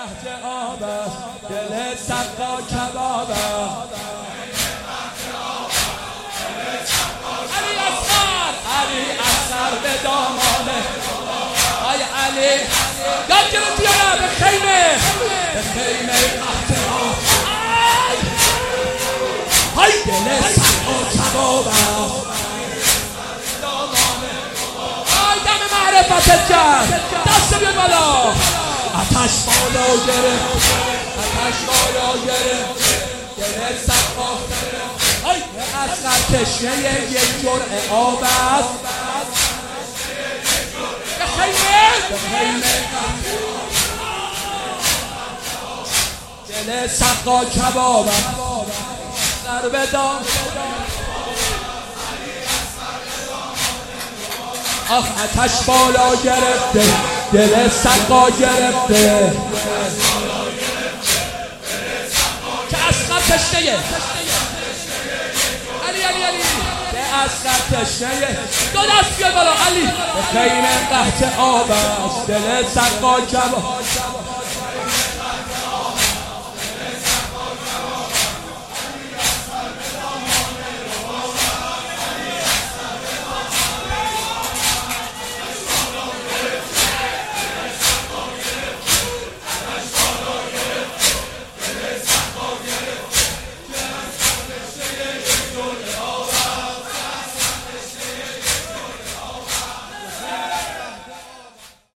قحط آب است، دل سقا کباب است. علی اصغر به دامانه آی علی داد گرفتی یا نه؟ به خیمه قحط آب های دل سقا کباب است. آی دم معرفتت کرد، دست بیاد بالا. آتش بالا گرفت، آتش بالا گرفت، دل سقا های اصغر تشنه یک جرعه آب است. به خیمه دل سقا کباب است. اصغر به دام آخ آتش بالا گرفته، دل سقا گرفته که اصغر تشنه علی به اصغر تشنه دو دست بیاد بالا علی. به خیمه قحط آب است، دل سقا کباب